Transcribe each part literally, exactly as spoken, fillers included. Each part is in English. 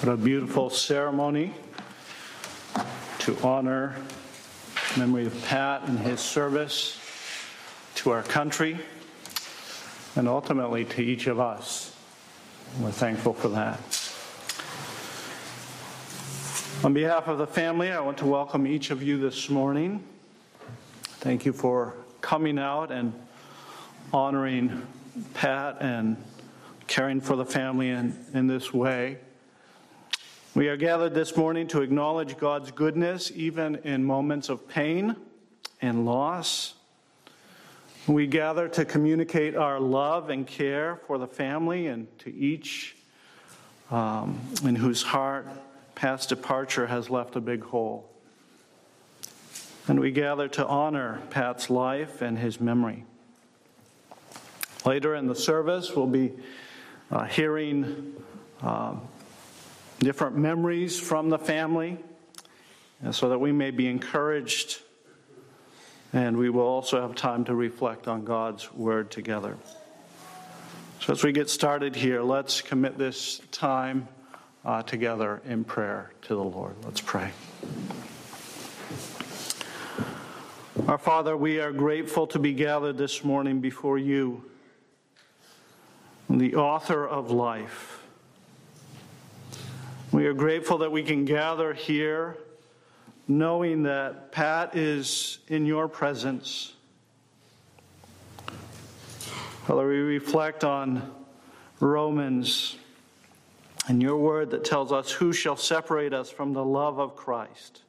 What a beautiful ceremony to honor the memory of Pat and his service to our country and ultimately to each of us. We're thankful for that. On behalf of the family, I want to welcome each of you this morning. Thank you for coming out and honoring Pat and caring for the family in, in this way. We are gathered this morning to acknowledge God's goodness even in moments of pain and loss. We gather to communicate our love and care for the family and to each um, in whose heart Pat's departure has left a big hole. And we gather to honor Pat's life and his memory. Later in the service, we'll be uh, hearing uh, different memories from the family, and so that we may be encouraged, and we will also have time to reflect on God's word together. So as we get started here, let's commit this time uh, together in prayer to the Lord. Let's pray. Our Father, we are grateful to be gathered this morning before you, the author of life. We are grateful that we can gather here knowing that Pat is in your presence. Father, we reflect on Romans and your word that tells us, who shall separate us from the love of Christ?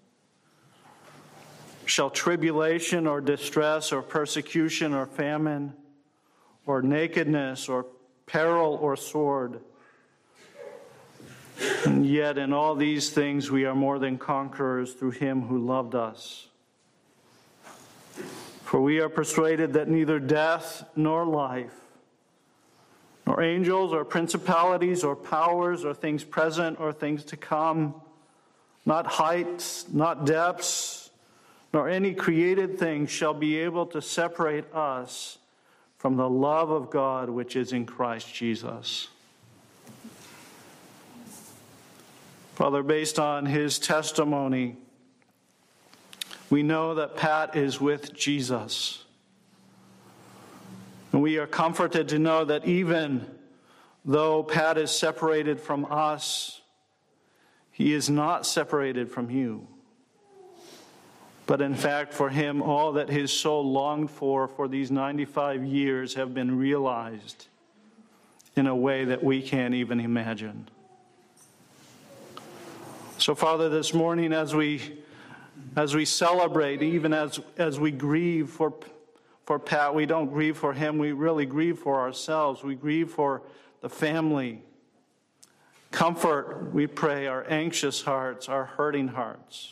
Shall tribulation or distress or persecution or famine or nakedness or peril or sword? And yet in all these things we are more than conquerors through him who loved us. For we are persuaded that neither death nor life, nor angels or principalities or powers or things present or things to come, not heights, not depths, nor any created thing shall be able to separate us from the love of God which is in Christ Jesus. Father, based on his testimony, we know that Pat is with Jesus. And we are comforted to know that even though Pat is separated from us, he is not separated from you. But in fact, for him, all that his soul longed for for these ninety-five years have been realized in a way that we can't even imagine. So, Father, this morning as we as we celebrate, even as, as we grieve for, for Pat, we don't grieve for him, we really grieve for ourselves. We grieve for the family. Comfort, we pray, our anxious hearts, our hurting hearts.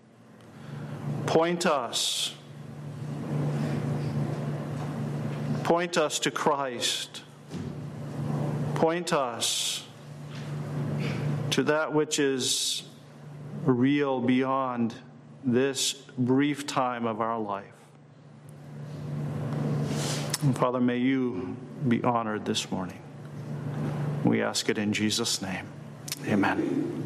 Point us. Point us to Christ. Point us to that which is real beyond this brief time of our life. And Father, may you be honored this morning. We ask it in Jesus' name. Amen.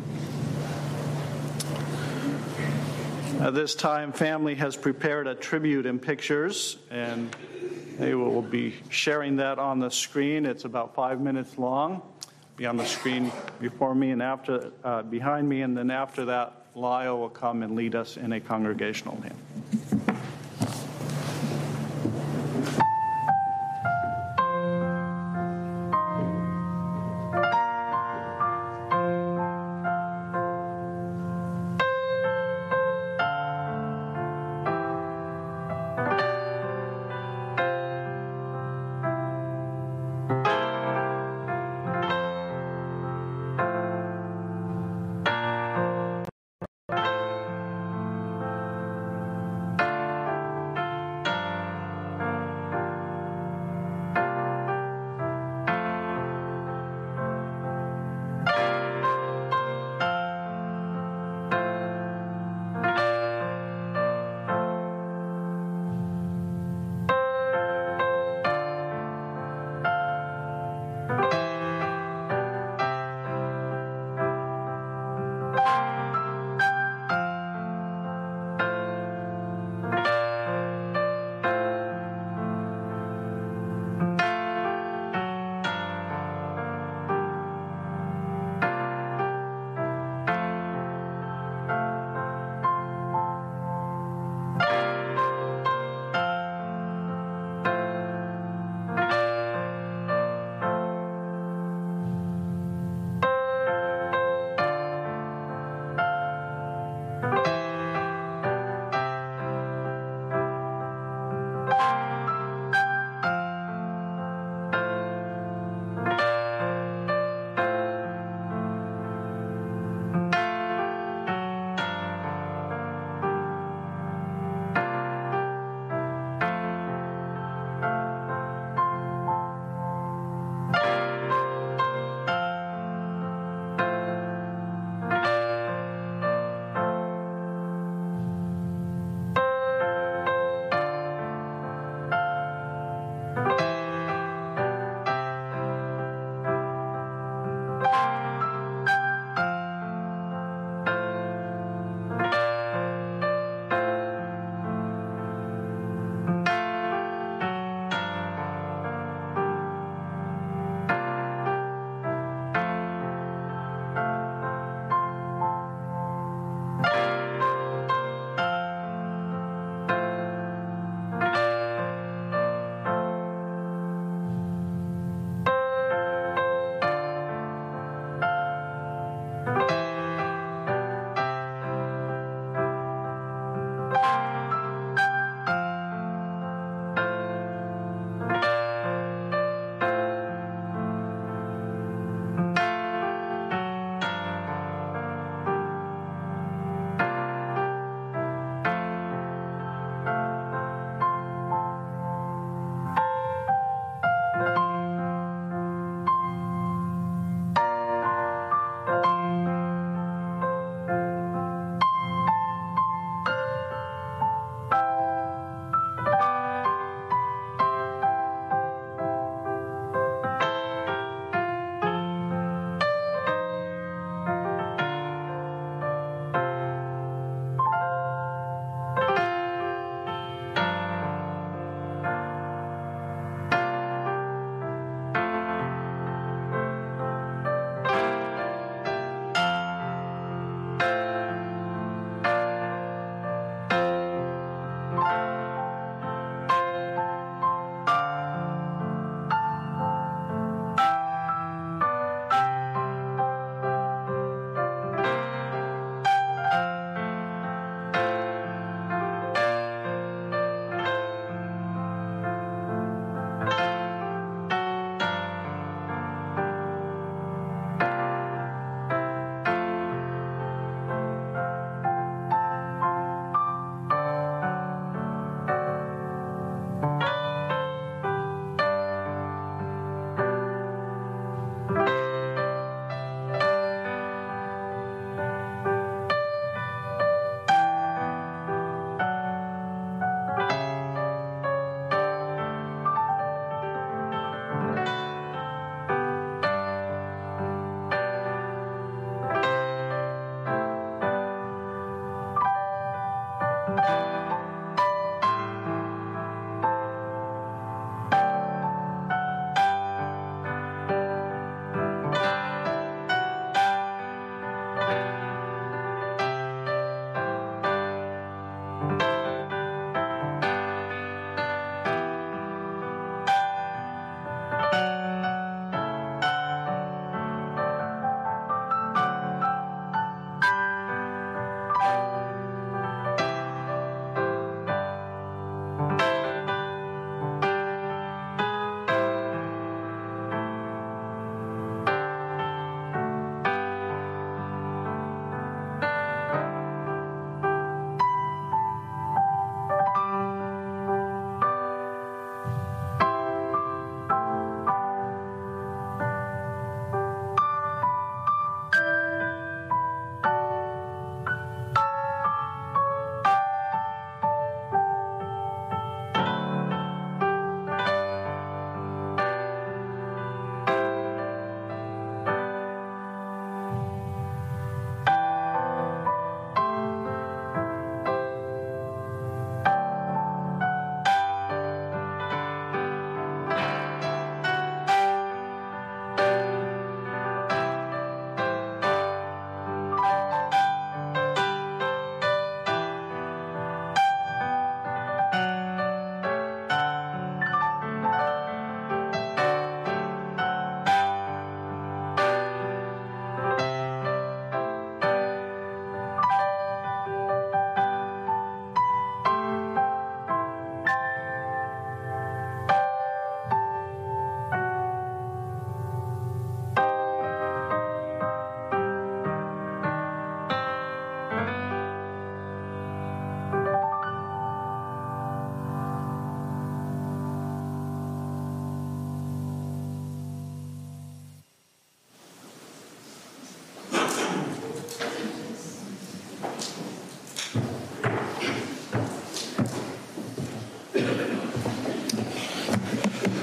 At this time, family has prepared a tribute in pictures, and they will be sharing that on the screen. It's about five minutes long. Be on the screen before me and after, uh, behind me, and then after that, Lyle will come and lead us in a congregational hymn.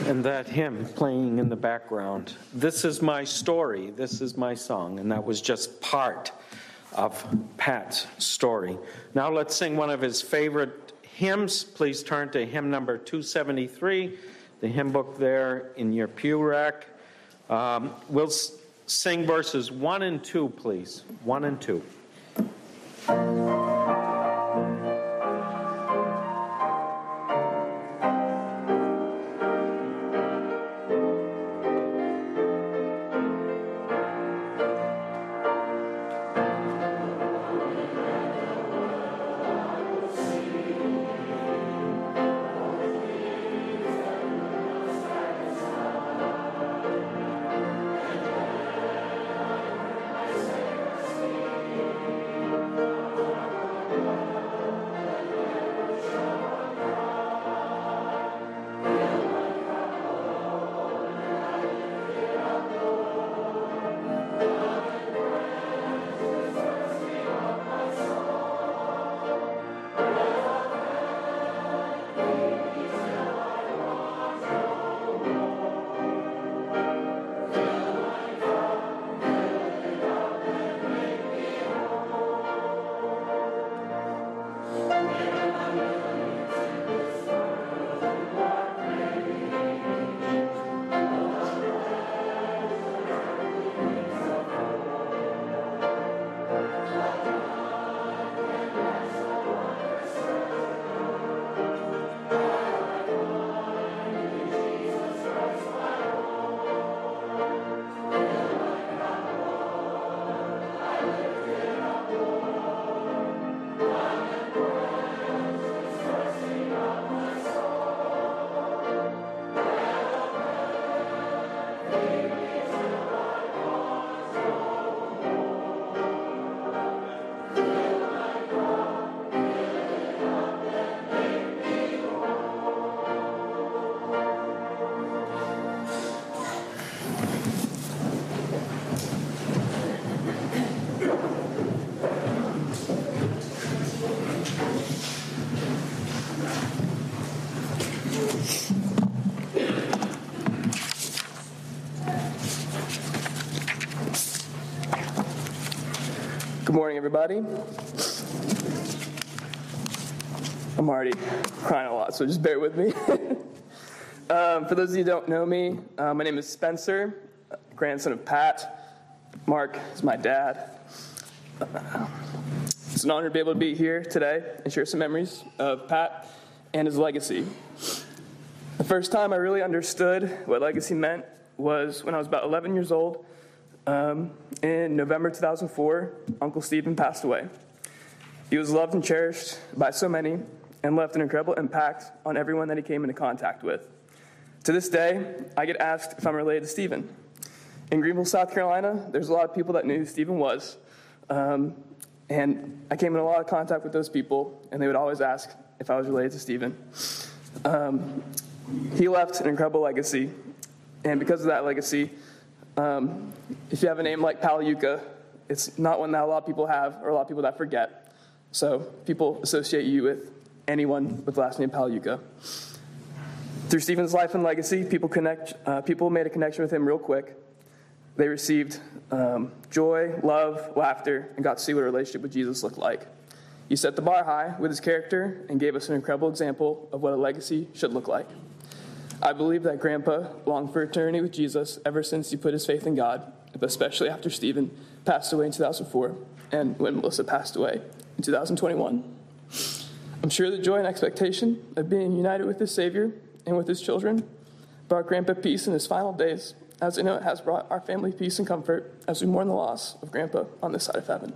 and that hymn playing in the background. This is my story, this is my song, and that was just part of Pat's story. Now let's sing one of his favorite hymns. Please turn to hymn number two seventy-three, the hymn book there in your pew rack. Um, we'll s- sing verses one and two, please. One and two. Good morning, everybody. I'm already crying a lot, so just bear with me. um, for those of you who don't know me, uh, my name is Spencer, grandson of Pat. Mark is my dad. Uh, it's an honor to be able to be here today and share some memories of Pat and his legacy. The first time I really understood what legacy meant was when I was about eleven years old. Um, in November two thousand four, Uncle Stephen passed away. He was loved and cherished by so many and left an incredible impact on everyone that he came into contact with. To this day, I get asked if I'm related to Stephen. In Greenville, South Carolina, there's a lot of people that knew who Stephen was. Um, and I came in a lot of contact with those people, and they would always ask if I was related to Stephen. Um, he left an incredible legacy, and because of that legacy, Um, if you have a name like Pagliuca, it's not one that a lot of people have or a lot of people that forget. So people associate you with anyone with the last name Pagliuca. Through Stephen's life and legacy, people connect. Uh, people made a connection with him real quick. They received um, joy, love, laughter, and got to see what a relationship with Jesus looked like. He set the bar high with his character and gave us an incredible example of what a legacy should look like. I believe that Grandpa longed for eternity with Jesus ever since he put his faith in God, but especially after Stephen passed away in two thousand four and when Melissa passed away in two thousand twenty-one. I'm sure the joy and expectation of being united with his Savior and with his children brought Grandpa peace in his final days, as I know it has brought our family peace and comfort as we mourn the loss of Grandpa on this side of heaven.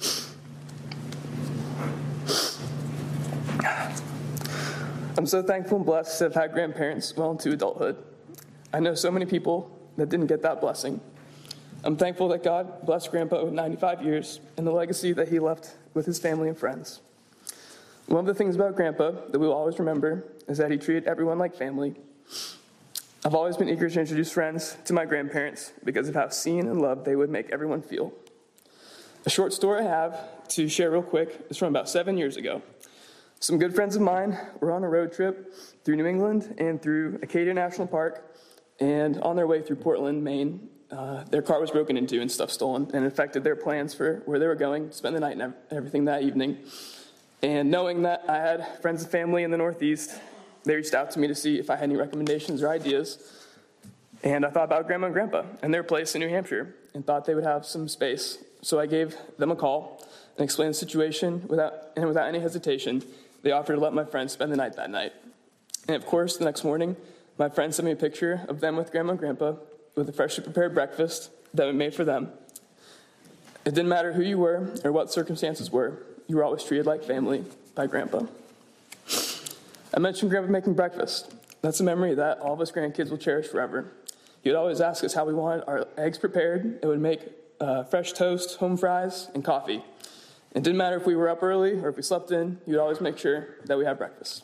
I'm so thankful and blessed to have had grandparents well into adulthood. I know so many people that didn't get that blessing. I'm thankful that God blessed Grandpa with ninety-five years and the legacy that he left with his family and friends. One of the things about Grandpa that we will always remember is that he treated everyone like family. I've always been eager to introduce friends to my grandparents because of how seen and loved they would make everyone feel. A short story I have to share real quick is from about seven years ago. Some good friends of mine were on a road trip through New England and through Acadia National Park, and on their way through Portland, Maine, uh, their car was broken into and stuff stolen, and it affected their plans for where they were going to spend the night and everything that evening. And knowing that I had friends and family in the Northeast, they reached out to me to see if I had any recommendations or ideas. And I thought about Grandma and Grandpa and their place in New Hampshire and thought they would have some space. So I gave them a call and explained the situation without, and without any hesitation, they offered to let my friends spend the night that night. And of course, the next morning, my friend sent me a picture of them with Grandma and Grandpa with a freshly prepared breakfast that we made for them. It didn't matter who you were or what circumstances were, you were always treated like family by Grandpa. I mentioned Grandpa making breakfast. That's a memory that all of us grandkids will cherish forever. He would always ask us how we wanted our eggs prepared. It would make uh, fresh toast, home fries, and coffee. It didn't matter if we were up early or if we slept in, he would always make sure that we had breakfast.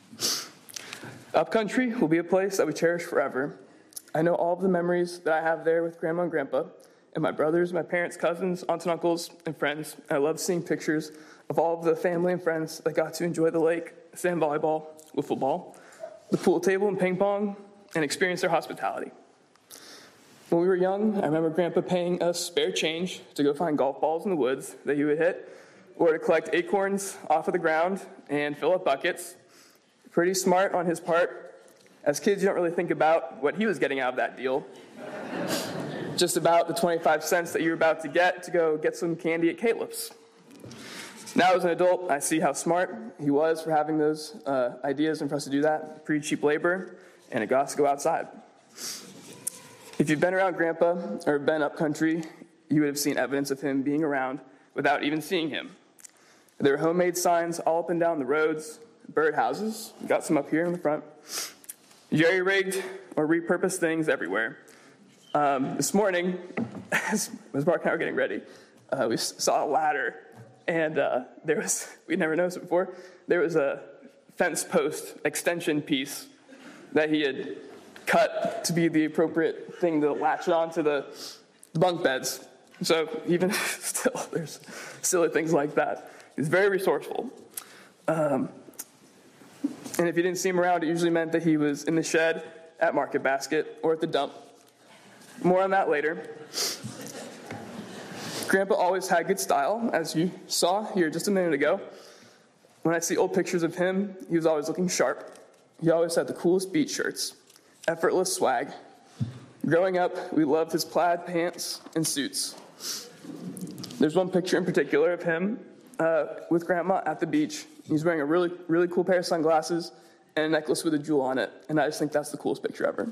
Upcountry will be a place that we cherish forever. I know all of the memories that I have there with Grandma and Grandpa, and my brothers, my parents, cousins, aunts and uncles, and friends. I love seeing pictures of all of the family and friends that got to enjoy the lake, sand volleyball, wiffle ball, the pool table and ping pong, and experience their hospitality. When we were young, I remember Grandpa paying us spare change to go find golf balls in the woods that he would hit, or to collect acorns off of the ground and fill up buckets. Pretty smart on his part. As kids, you don't really think about what he was getting out of that deal. Just about the twenty-five cents that you were about to get to go get some candy at Caleb's. Now as an adult, I see how smart he was for having those uh, ideas and for us to do that. Pretty cheap labor, and it got us to go outside. If you've been around Grandpa or been up country, you would have seen evidence of him being around without even seeing him. There were homemade signs all up and down the roads, birdhouses, got some up here in the front, jerry-rigged or repurposed things everywhere. Um, this morning, as Mark and I were getting ready, uh, we saw a ladder, and uh, there was, we'd never noticed it before, there was a fence post extension piece that he had cut to be the appropriate thing to latch it onto the, the bunk beds. So even still, there's silly things like that. He's very resourceful. Um, and if you didn't see him around, it usually meant that he was in the shed, at Market Basket, or at the dump. More on that later. Grandpa always had good style, as you saw here just a minute ago. When I see old pictures of him, he was always looking sharp. He always had the coolest beach shirts, effortless swag. Growing up, we loved his plaid pants and suits. There's one picture in particular of him uh, with Grandma at the beach. He's wearing a really, really cool pair of sunglasses and a necklace with a jewel on it, and I just think that's the coolest picture ever.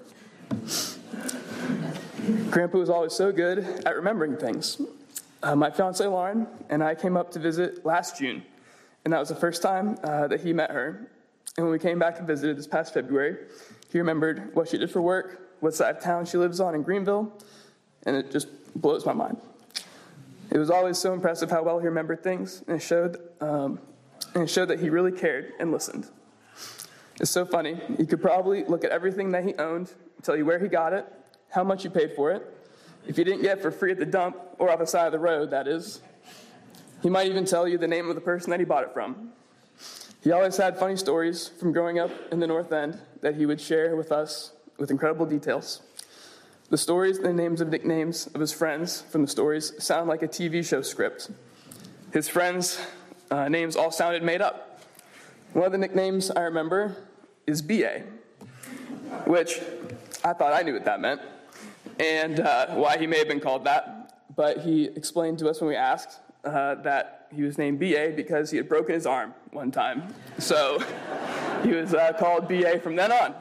Grandpa was always so good at remembering things. Uh, my fiancée, Lauren, and I came up to visit last June, and that was the first time uh, that he met her. And when we came back and visited this past February, he remembered what she did for work, what side of town she lives on in Greenville, and it just blows my mind. It was always so impressive how well he remembered things, and it showed, um, and it showed that he really cared and listened. It's so funny. You could probably look at everything that he owned, tell you where he got it, how much he paid for it, if you didn't get it for free at the dump, or off the side of the road, that is. He might even tell you the name of the person that he bought it from. He always had funny stories from growing up in the North End that he would share with us with incredible details. The stories and the names of nicknames of his friends from the stories sound like a T V show script. His friends' uh, names all sounded made up. One of the nicknames I remember is B A, which I thought I knew what that meant, and uh, why he may have been called that, but he explained to us when we asked uh, that he was named B A because he had broken his arm one time. So he was uh, called B A from then on.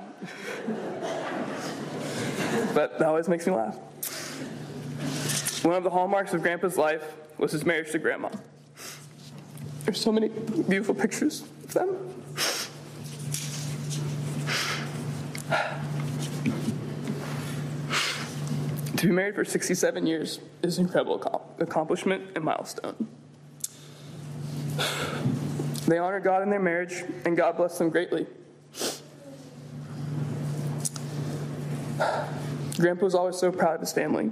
But that always makes me laugh. One of the hallmarks of Grandpa's life was his marriage to Grandma. There's so many beautiful pictures of them. To be married for sixty-seven years is an incredible accomplishment and milestone. They honored God in their marriage, and God blessed them greatly. Grandpa was always so proud of his family.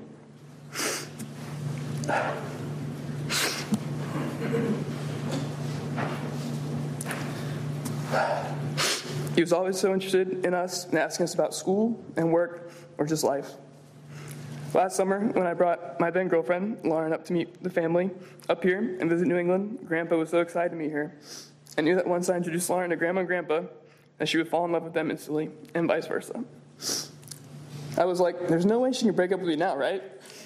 He was always so interested in us and asking us about school and work or just life. Last summer, when I brought my then girlfriend, Lauren, up to meet the family up here and visit New England, Grandpa was so excited to meet her. I knew that once I introduced Lauren to Grandma and Grandpa, that she would fall in love with them instantly, and vice versa. I was like, there's no way she can break up with me now, right?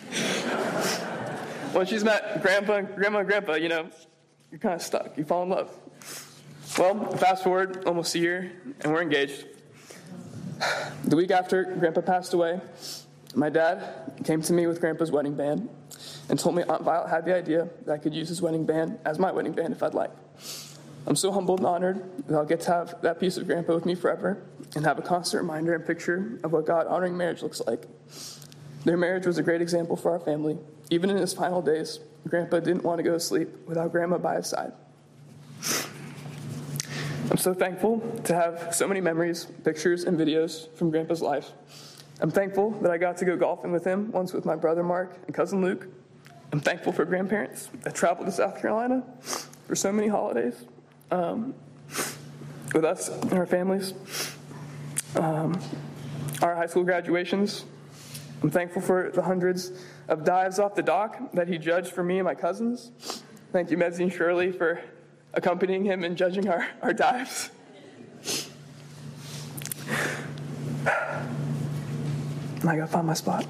When she's met Grandpa, Grandma, and Grandpa, you know, you're kind of stuck. You fall in love. Well, fast forward almost a year, and we're engaged. The week after Grandpa passed away, my dad came to me with Grandpa's wedding band and told me Aunt Violet had the idea that I could use his wedding band as my wedding band if I'd like. I'm so humbled and honored that I'll get to have that piece of Grandpa with me forever and have a constant reminder and picture of what God-honoring marriage looks like. Their marriage was a great example for our family. Even in his final days, Grandpa didn't want to go to sleep without Grandma by his side. I'm so thankful to have so many memories, pictures, and videos from Grandpa's life. I'm thankful that I got to go golfing with him once with my brother Mark and cousin Luke. I'm thankful for grandparents that traveled to South Carolina for so many holidays um, with us and our families. Um, our high school graduations. I'm thankful for the hundreds of dives off the dock that he judged for me and my cousins. Thank you, Mezzi and Shirley, for accompanying him and judging our, our dives. I gotta find my spot.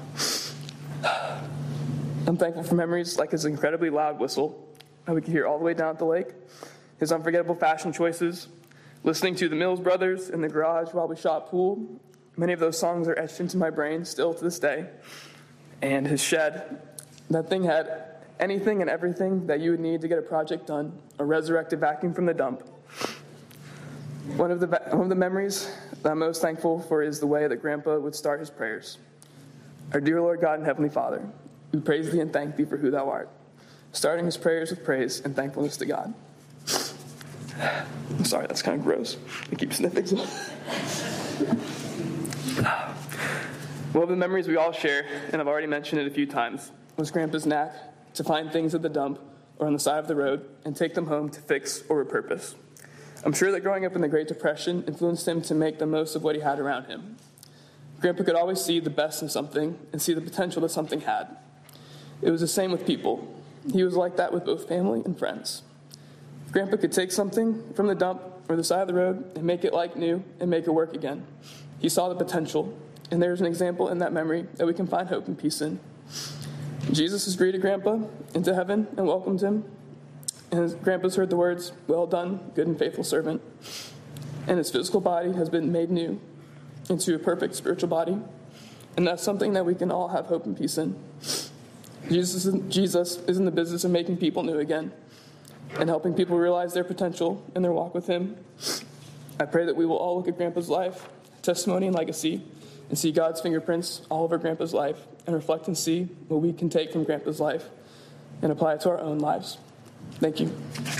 I'm thankful for memories like his incredibly loud whistle that we could hear all the way down at the lake, his unforgettable fashion choices, listening to the Mills Brothers in the garage while we shot pool. Many of those songs are etched into my brain still to this day. And his shed. That thing had anything and everything that you would need to get a project done, a resurrected vacuum from the dump. One of the one of the memories that I'm most thankful for is the way that Grandpa would start his prayers. Our dear Lord God and Heavenly Father, we praise thee and thank thee for who thou art. Starting his prayers with praise and thankfulness to God. I'm sorry, that's kind of gross. I keep sniffing. One of the memories we all share, and I've already mentioned it a few times, was Grandpa's knack to find things at the dump or on the side of the road and take them home to fix or repurpose. I'm sure that growing up in the Great Depression influenced him to make the most of what he had around him. Grandpa could always see the best in something and see the potential that something had. It was the same with people. He was like that with both family and friends. Grandpa could take something from the dump or the side of the road and make it like new and make it work again. He saw the potential, and there's an example in that memory that we can find hope and peace in. Jesus has greeted Grandpa into heaven and welcomed him. And his Grandpa's heard the words, "Well done, good and faithful servant." And his physical body has been made new into a perfect spiritual body. And that's something that we can all have hope and peace in. Jesus is, Jesus is in the business of making people new again and helping people realize their potential in their walk with him. I pray that we will all look at Grandpa's life, testimony, and legacy and see God's fingerprints all over Grandpa's life and reflect and see what we can take from Grandpa's life and apply it to our own lives. Thank you.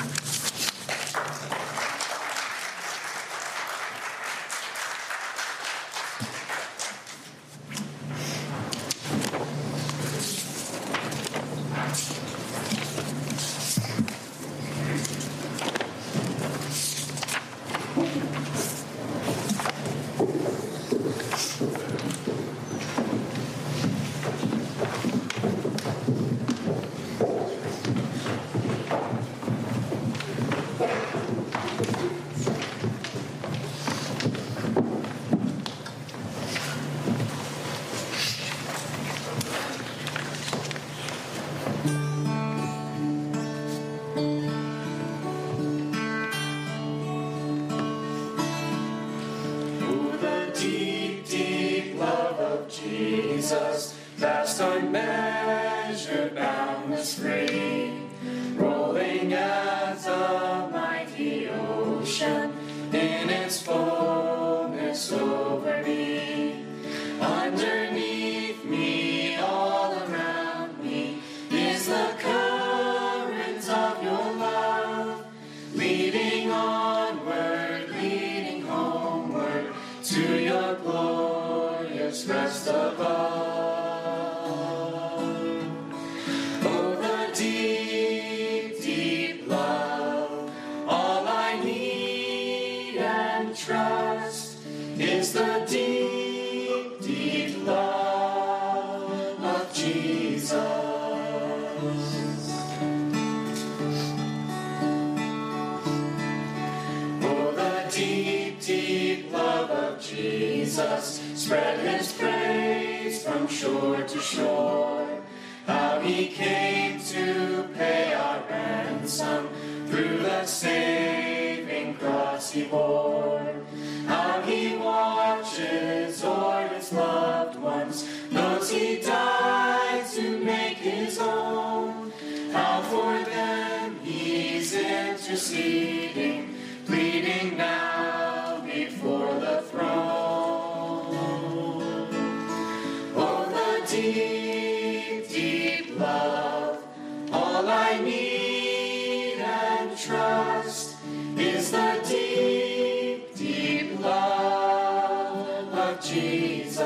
Jesus, vast, unmeasured, boundless, free, rolling as a mighty ocean in its fullness over me. Underneath me, all around me, is the current of your love, leading onward, leading homeward to your glorious rest above. Oh, the deep, deep love, all I need and trust. Jesus spread his praise from shore to shore. How he came to pay our ransom through the saving cross he bore. How he watches o'er his loved ones, those he died to make his own. How for them he's interceding, pleading now before the throne. Oh, the deep, deep love, all I need and trust is the deep, deep love of Jesus.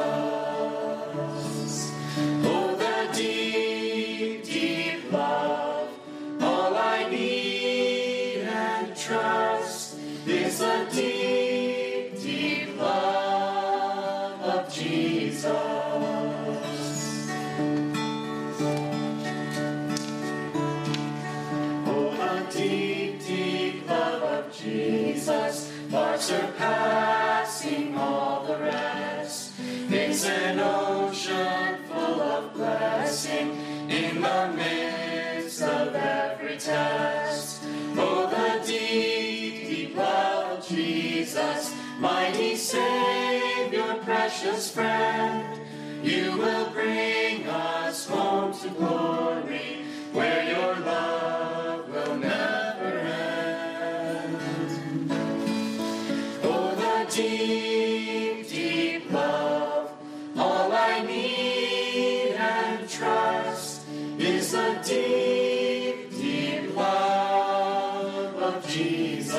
Oh, the deep, deep love, all I need and trust is the deep, deep love of Jesus. Oh, the deep, deep love of Jesus, far surpassing all the rest, is an ocean full of blessing in the midst of every test. Oh, the deep, deep love of Jesus, mighty Savior, precious friend, you will bring us home to glory, where your love will never end. Oh, the deep, deep love, all I need and trust is the deep, deep love of Jesus.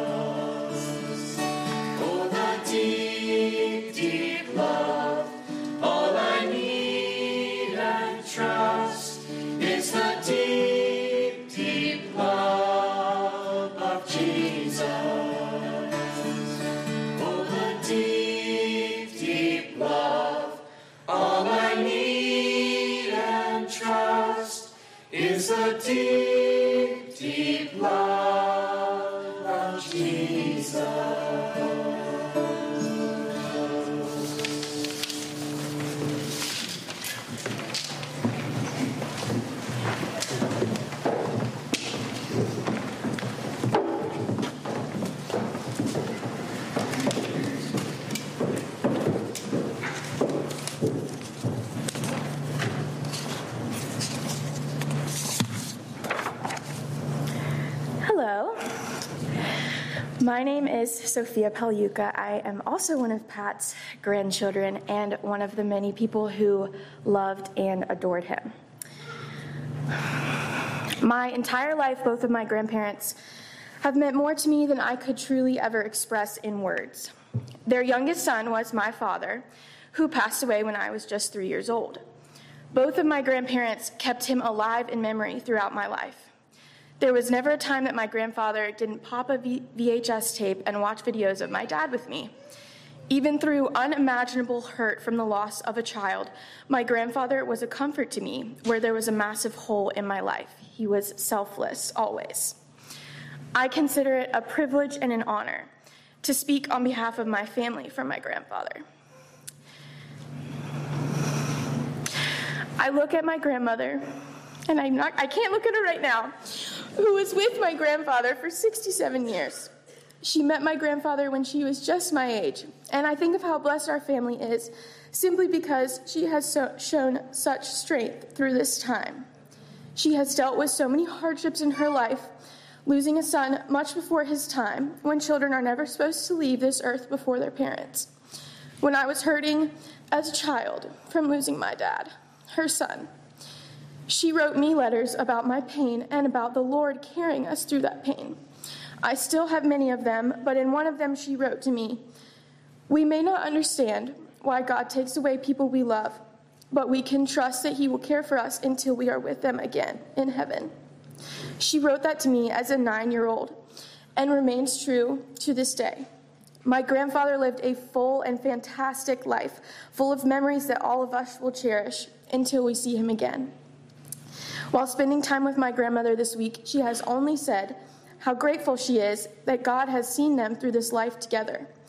Oh, the deep, deep love, all I need and trust is the deep, deep love of Jesus. Oh, the deep, deep love, all I need and trust is the deep, deep love of Jesus. Hello. My name is Sophia Palyuka. I am also one of Pat's grandchildren and one of the many people who loved and adored him. My entire life, both of my grandparents have meant more to me than I could truly ever express in words. Their youngest son was my father, who passed away when I was just three years old. Both of my grandparents kept him alive in memory throughout my life. There was never a time that my grandfather didn't pop a V H S tape and watch videos of my dad with me. Even through unimaginable hurt from the loss of a child, my grandfather was a comfort to me where there was a massive hole in my life. He was selfless, always. I consider it a privilege and an honor to speak on behalf of my family for my grandfather. I look at my grandmother, and I'm not, I can't look at her right now, who was with my grandfather for sixty-seven years. She met my grandfather when she was just my age, and I think of how blessed our family is simply because she has so, shown such strength through this time. She has dealt with so many hardships in her life, losing a son much before his time, when children are never supposed to leave this earth before their parents. When I was hurting as a child from losing my dad, her son, she wrote me letters about my pain and about the Lord carrying us through that pain. I still have many of them, but in one of them she wrote to me, "We may not understand why God takes away people we love, but we can trust that he will care for us until we are with them again in heaven." She wrote that to me as a nine-year-old and remains true to this day. My grandfather lived a full and fantastic life, full of memories that all of us will cherish until we see him again. While spending time with my grandmother this week, she has only said how grateful she is that God has seen them through this life together.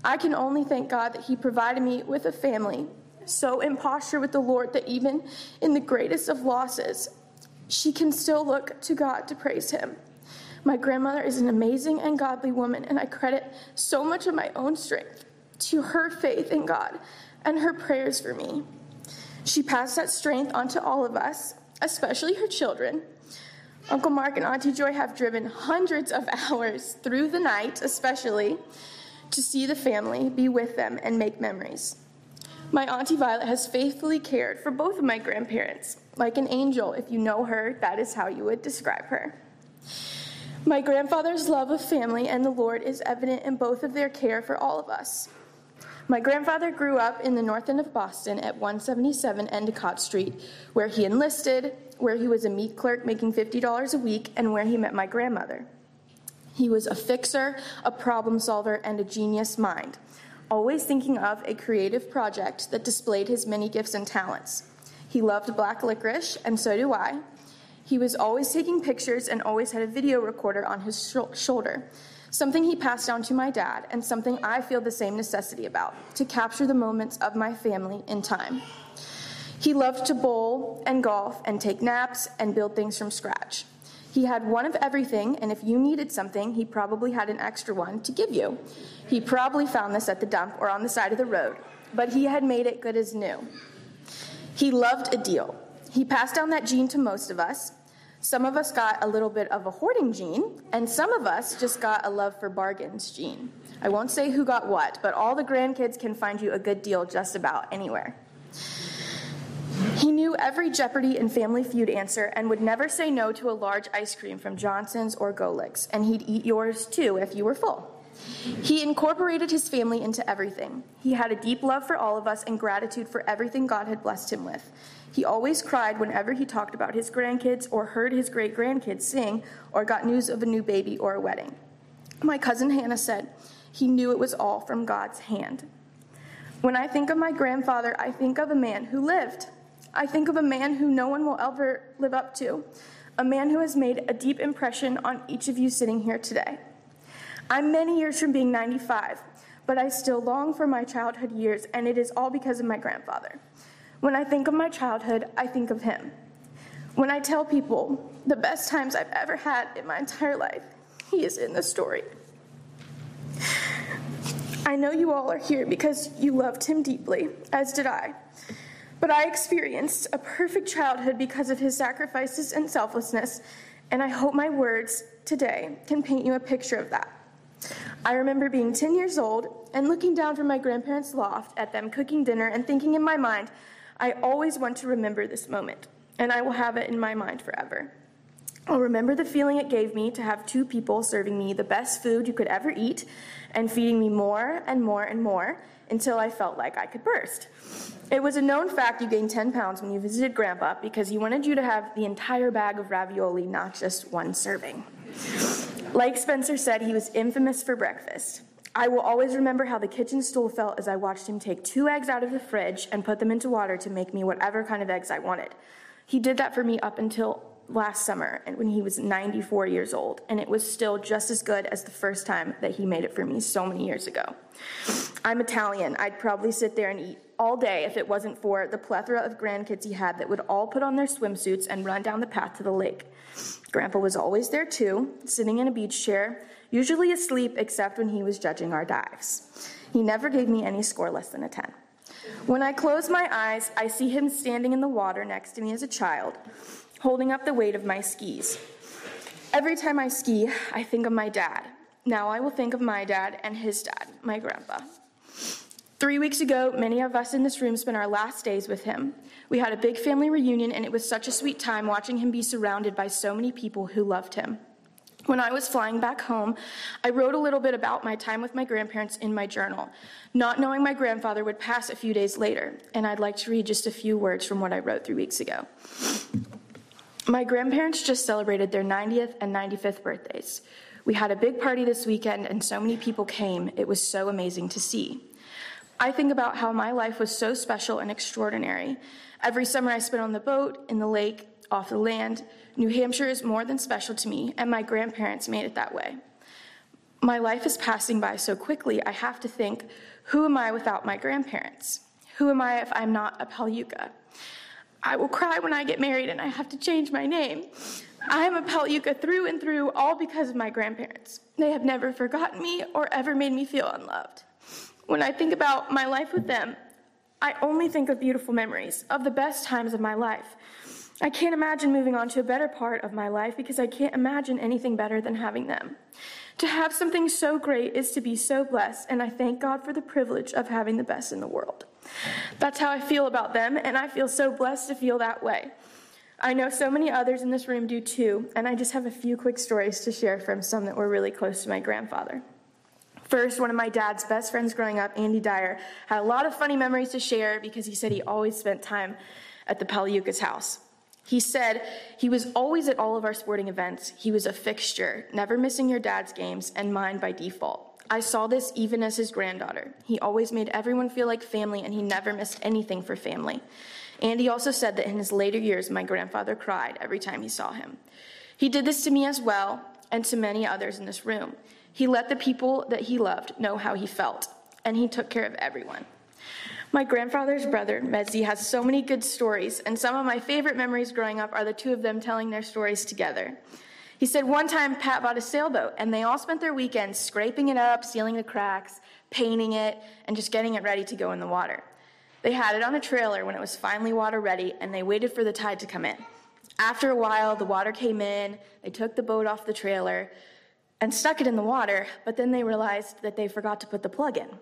I can only thank God that he provided me with a family so in posture with the Lord that even in the greatest of losses, she can still look to God to praise him. My grandmother is an amazing and godly woman, and I credit so much of my own strength to her faith in God and her prayers for me. She passed that strength on to all of us, especially her children. Uncle Mark and Auntie Joy have driven hundreds of hours through the night, especially, to see the family, be with them, and make memories. My Auntie Violet has faithfully cared for both of my grandparents. Like an angel, if you know her, that is how you would describe her. My grandfather's love of family and the Lord is evident in both of their care for all of us. My grandfather grew up in the north end of Boston at one seventy-seven Endicott Street, where he enlisted, where he was a meat clerk making fifty dollars a week, and where he met my grandmother. He was a fixer, a problem solver, and a genius mind, always thinking of a creative project that displayed his many gifts and talents. He loved black licorice, and so do I. He was always taking pictures and always had a video recorder on his sh- shoulder, something he passed down to my dad, and something I feel the same necessity about, to capture the moments of my family in time. He loved to bowl and golf and take naps and build things from scratch. He had one of everything, and if you needed something, he probably had an extra one to give you. He probably found this at the dump or on the side of the road, but he had made it good as new. He loved a deal. He passed down that gene to most of us. Some of us got a little bit of a hoarding gene, and some of us just got a love for bargains gene. I won't say who got what, but all the grandkids can find you a good deal just about anywhere. He knew every Jeopardy and Family Feud answer and would never say no to a large ice cream from Johnson's or Golic's, and he'd eat yours too if you were full. He incorporated his family into everything. He had a deep love for all of us and gratitude for everything God had blessed him with. He always cried whenever he talked about his grandkids or heard his great-grandkids sing or got news of a new baby or a wedding. My cousin Hannah said he knew it was all from God's hand. When I think of my grandfather, I think of a man who lived. I think of a man who no one will ever live up to, a man who has made a deep impression on each of you sitting here today. I'm many years from being ninety-five, but I still long for my childhood years, and it is all because of my grandfather. When I think of my childhood, I think of him. When I tell people the best times I've ever had in my entire life, he is in the story. I know you all are here because you loved him deeply, as did I. But I experienced a perfect childhood because of his sacrifices and selflessness, and I hope my words today can paint you a picture of that. I remember being ten years old and looking down from my grandparents' loft at them cooking dinner and thinking in my mind, I always want to remember this moment, and I will have it in my mind forever. I'll remember the feeling it gave me to have two people serving me the best food you could ever eat and feeding me more and more and more until I felt like I could burst. It was a known fact you gained ten pounds when you visited Grandpa because he wanted you to have the entire bag of ravioli, not just one serving. Like Spencer said, he was infamous for breakfast. I will always remember how the kitchen stool felt as I watched him take two eggs out of the fridge and put them into water to make me whatever kind of eggs I wanted. He did that for me up until last summer and when he was ninety-four years old, and it was still just as good as the first time that he made it for me so many years ago. I'm Italian. I'd probably sit there and eat all day if it wasn't for the plethora of grandkids he had that would all put on their swimsuits and run down the path to the lake. Grandpa was always there too, sitting in a beach chair, usually asleep except when he was judging our dives. He never gave me any score less than a ten. When I close my eyes, I see him standing in the water next to me as a child, holding up the weight of my skis. Every time I ski, I think of my dad. Now I will think of my dad and his dad, my grandpa. Three weeks ago, many of us in this room spent our last days with him. We had a big family reunion, and it was such a sweet time watching him be surrounded by so many people who loved him. When I was flying back home, I wrote a little bit about my time with my grandparents in my journal, not knowing my grandfather would pass a few days later, and I'd like to read just a few words from what I wrote three weeks ago. My grandparents just celebrated their ninetieth and ninety-fifth birthdays. We had a big party this weekend, and so many people came. It was so amazing to see. I think about how my life was so special and extraordinary. Every summer I spent on the boat, in the lake, off the land. New Hampshire is more than special to me, and my grandparents made it that way. my life is passing by so quickly, I have to think, who am I without my grandparents? Who am I if I'm not a Palyuka? I will cry when I get married and I have to change my name. I am a Palyuka through and through, all because of my grandparents. They have never forgotten me or ever made me feel unloved. When I think about my life with them, I only think of beautiful memories, of the best times of my life. I can't imagine moving on to a better part of my life because I can't imagine anything better than having them. To have something so great is to be so blessed, and I thank God for the privilege of having the best in the world. That's how I feel about them, and I feel so blessed to feel that way. I know so many others in this room do too, and I just have a few quick stories to share from some that were really close to my grandfather. First, one of my dad's best friends growing up, Andy Dyer, had a lot of funny memories to share because he said he always spent time at the Palyuka's house. He said he was always at all of our sporting events. He was a fixture, never missing your dad's games, and mine by default. I saw this even as his granddaughter. He always made everyone feel like family, and he never missed anything for family. Andy also said that in his later years, my grandfather cried every time he saw him. He did this to me as well, and to many others in this room. He let the people that he loved know how he felt, and he took care of everyone. My grandfather's brother, Medzi, has so many good stories, and some of my favorite memories growing up are the two of them telling their stories together. He said one time Pat bought a sailboat, and they all spent their weekends scraping it up, sealing the cracks, painting it, and just getting it ready to go in the water. They had it on a trailer when it was finally water ready, and they waited for the tide to come in. After a while, the water came in, they took the boat off the trailer, and stuck it in the water, but then they realized that they forgot to put the plug in.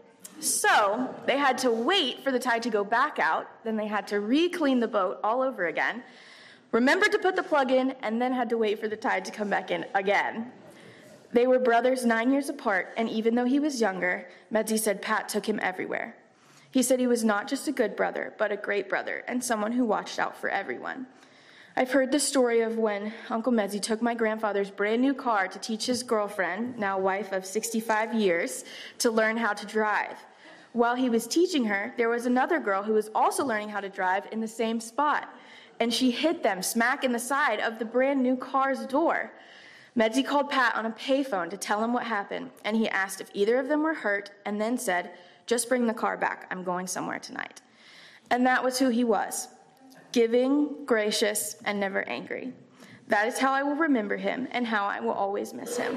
So they had to wait for the tide to go back out, then they had to re-clean the boat all over again, remembered to put the plug in, and then had to wait for the tide to come back in again. They were brothers nine years apart, and even though he was younger, Medzi said Pat took him everywhere. He said he was not just a good brother, but a great brother, and someone who watched out for everyone. I've heard the story of when Uncle Medzi took my grandfather's brand new car to teach his girlfriend, now wife of sixty-five years, to learn how to drive. While he was teaching her, there was another girl who was also learning how to drive in the same spot, and she hit them smack in the side of the brand new car's door. Medzi called Pat on a payphone to tell him what happened, and he asked if either of them were hurt, and then said, "Just bring the car back. I'm going somewhere tonight." And that was who he was. Giving, gracious, and never angry. That is how I will remember him and how I will always miss him.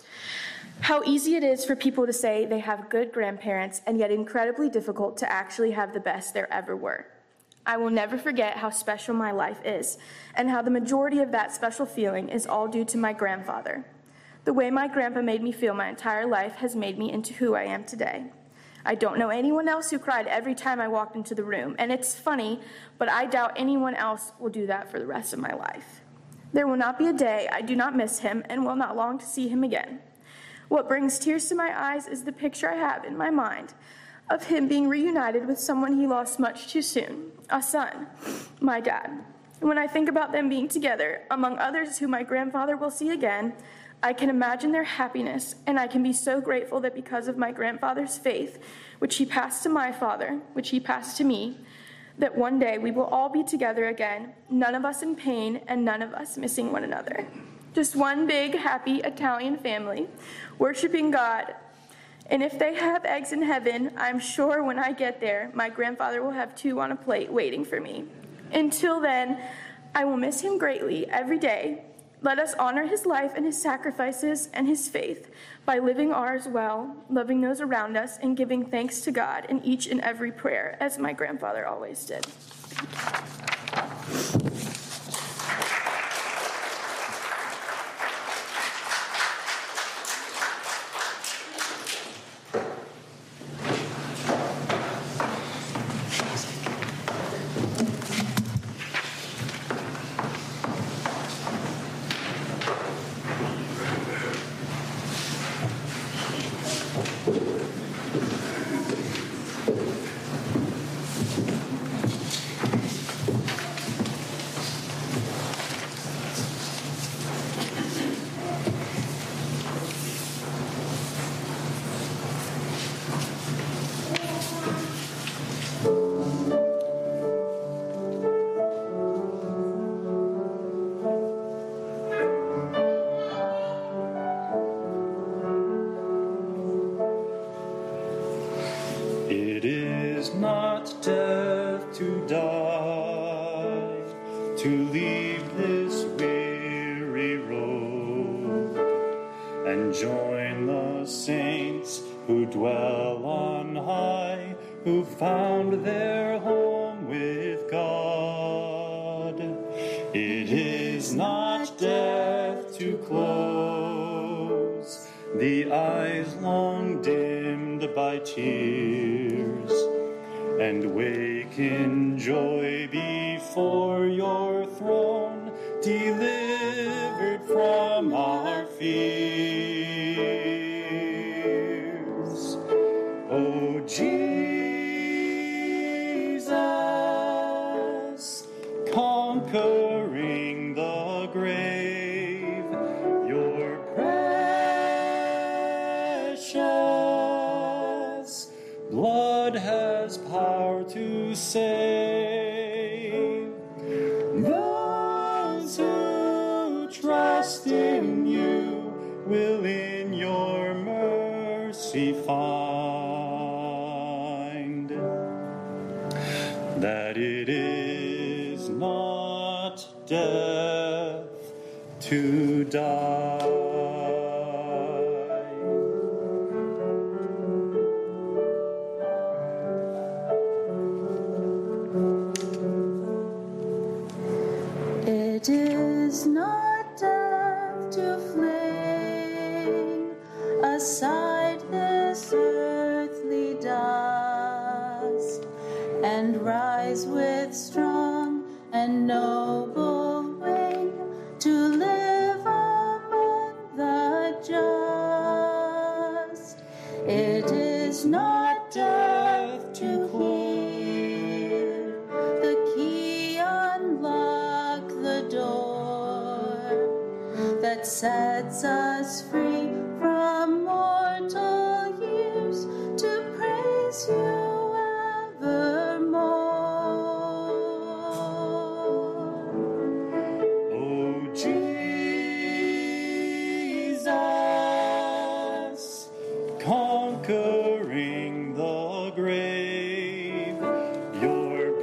How easy it is for people to say they have good grandparents and yet incredibly difficult to actually have the best there ever were. I will never forget how special my life is and how the majority of that special feeling is all due to my grandfather. The way my grandpa made me feel my entire life has made me into who I am today. I don't know anyone else who cried every time I walked into the room, and it's funny, but I doubt anyone else will do that for the rest of my life. There will not be a day I do not miss him and will not long to see him again. What brings tears to my eyes is the picture I have in my mind of him being reunited with someone he lost much too soon, a son, my dad. When I think about them being together, among others who my grandfather will see again, I can imagine their happiness, and I can be so grateful that because of my grandfather's faith, which he passed to my father, which he passed to me, that one day we will all be together again, none of us in pain and none of us missing one another. Just one big, happy Italian family, worshiping God. And if they have eggs in heaven, I'm sure when I get there, my grandfather will have two on a plate waiting for me. Until then, I will miss him greatly every day. Let us honor his life and his sacrifices and his faith by living ours well, loving those around us, and giving thanks to God in each and every prayer, as my grandfather always did. is not death to die, to leave this weary road, and join the saints who dwell on high, who found their home with God. It is not death to close the eyes long dimmed by tears, and wake in joy before your throne, delivered from our fears. O Jesus, conquering the grave, your precious blood has power to save those who trust in you. Will in your mercy find that it is not death to die. It is not death to fling aside this earthly dust, and rise with strong and noble wing to live among the just. It is not death to hear the key unlock the door that sets us free from mortal years to praise you evermore. O Jesus, conquering the grave, your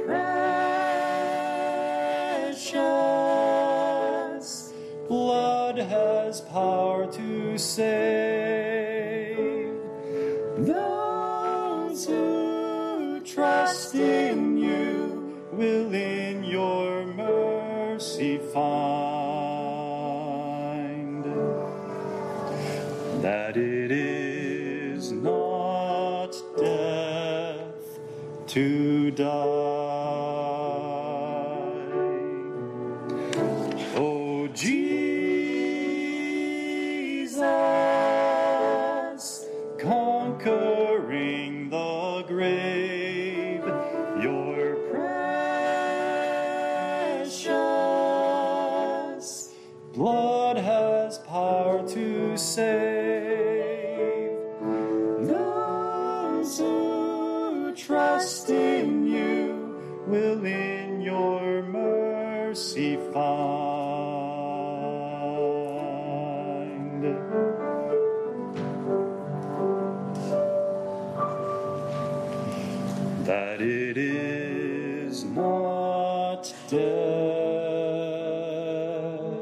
precious blood has power to save those who trust in you. Will in your mercy find that it is not death to die. O Jesus, conquering the grave, your precious blood has power to save those who trust in you. Will in your mercy find that it is not death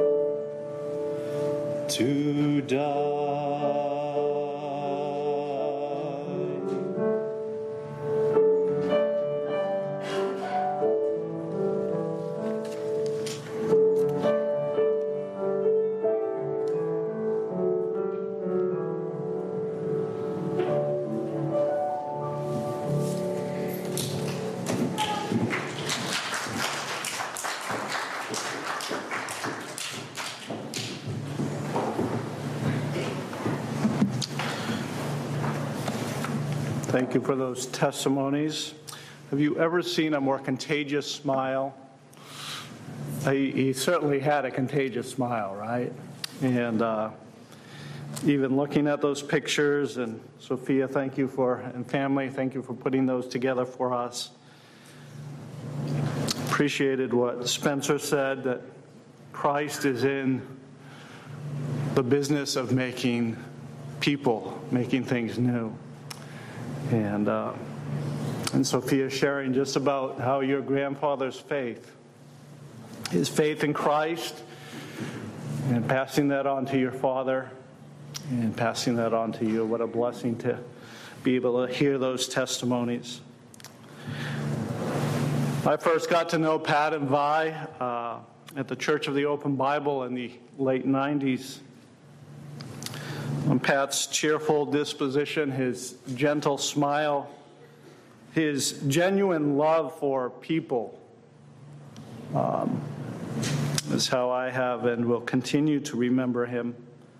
to die. Thank you for those testimonies. Have you ever seen a more contagious smile? He, he certainly had a contagious smile, right? And uh, even looking at those pictures, and Sophia, thank you for, and family, thank you for putting those together for us. Appreciated what Spencer said, that Christ is in the business of making people, making things new. And uh, and Sophia sharing just about how your grandfather's faith, his faith in Christ, and passing that on to your father, and passing that on to you. What a blessing to be able to hear those testimonies. I first got to know Pat and Vi uh, at the Church of the Open Bible in the late nineties. And Pat's cheerful disposition, his gentle smile, his genuine love for people um, is how I have and will continue to remember him.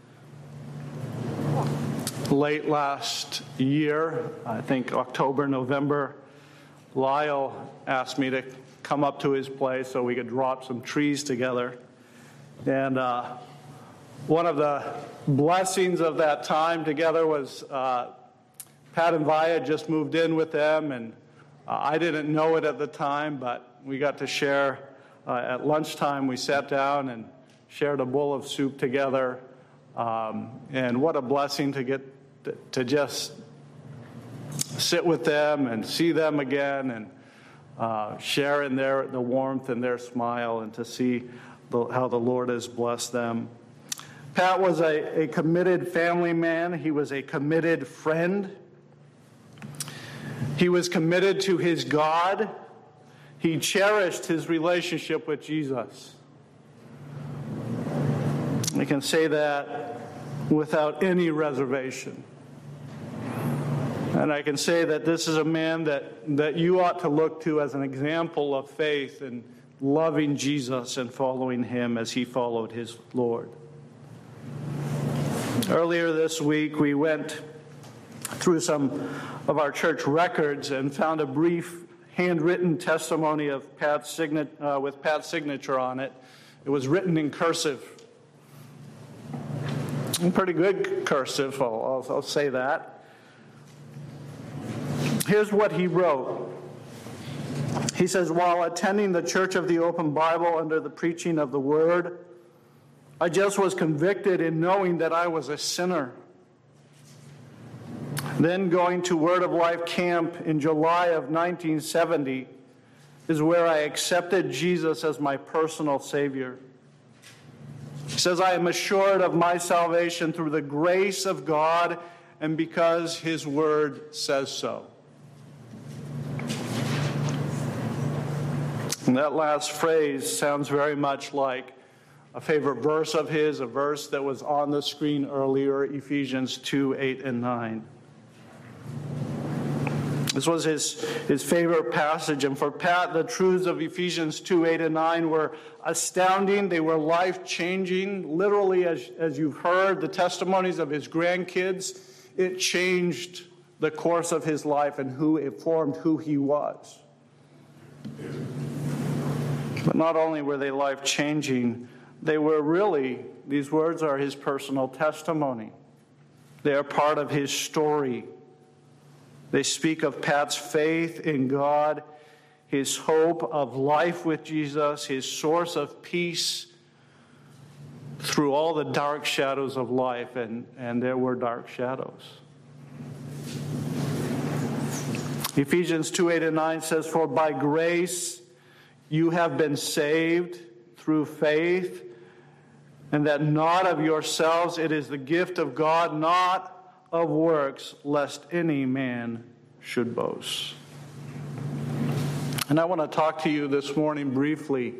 Late last year, I think October, November, Lyle asked me to come up to his place so we could drop some trees together. And uh, one of the blessings of that time together was uh, Pat and Vi had just moved in with them, and uh, I didn't know it at the time, but we got to share uh, at lunchtime. We sat down and shared a bowl of soup together, um, and what a blessing to get to, to just sit with them and see them again, and uh, share in their the warmth and their smile, and to see the, how the Lord has blessed them. Pat was a, a committed family man. He was a committed friend. He was committed to his God. He cherished his relationship with Jesus. I can say that without any reservation. And I can say that this is a man that, that you ought to look to as an example of faith and loving Jesus and following him as he followed his Lord. Earlier this week, we went through some of our church records and found a brief handwritten testimony of Pat's signet, uh, with Pat's signature on it. It was written in cursive. Pretty good cursive, I'll, I'll, I'll say that. Here's what he wrote. He says, while attending the Church of the Open Bible under the preaching of the Word, I just was convicted in knowing that I was a sinner. Then going to Word of Life camp in July of nineteen seventy is where I accepted Jesus as my personal Savior. He says, I am assured of my salvation through the grace of God and because his word says so. And that last phrase sounds very much like a favorite verse of his, a verse that was on the screen earlier, Ephesians two, eight, and nine. This was his, his favorite passage, and for Pat, the truths of Ephesians two, eight, and nine were astounding. They were life-changing. Literally, as, as you've heard, the testimonies of his grandkids, it changed the course of his life and who it formed who he was. But not only were they life-changing, they were really, these words are his personal testimony. They are part of his story. They speak of Pat's faith in God, his hope of life with Jesus, his source of peace through all the dark shadows of life, and, and there were dark shadows. Ephesians two, eight, and nine says, for by grace you have been saved through faith, and that not of yourselves, it is the gift of God, not of works, lest any man should boast. And I want to talk to you this morning briefly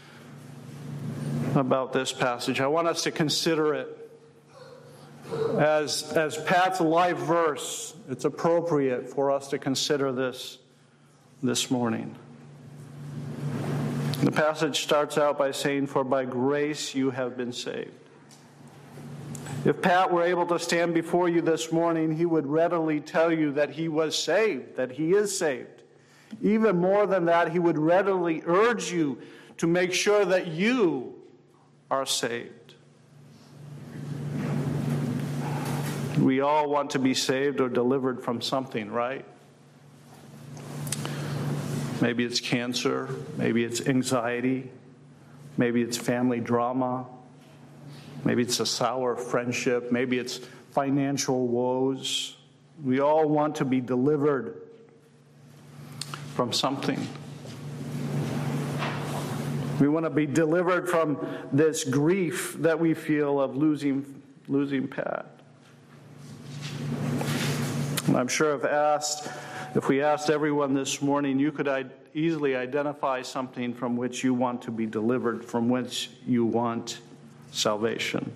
about this passage. I want us to consider it as, as Pat's life verse. It's appropriate for us to consider this this morning. The passage starts out by saying, for by grace you have been saved. If Pat were able to stand before you this morning, he would readily tell you that he was saved, that he is saved. Even more than that, he would readily urge you to make sure that you are saved. We all want to be saved or delivered from something, right? Maybe it's cancer, maybe it's anxiety, maybe it's family drama. Maybe it's a sour friendship. Maybe it's financial woes. We all want to be delivered. from something. We want to be delivered from this grief that we feel of losing, losing Pat. And I'm sure if asked, if we asked everyone this morning, you could easily identify something from which you want to be delivered, from which you want salvation.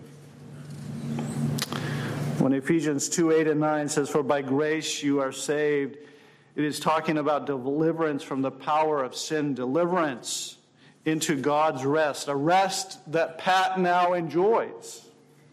When Ephesians two, eight and nine says, "For by grace you are saved," it is talking about deliverance from the power of sin, deliverance into God's rest, a rest that Pat now enjoys.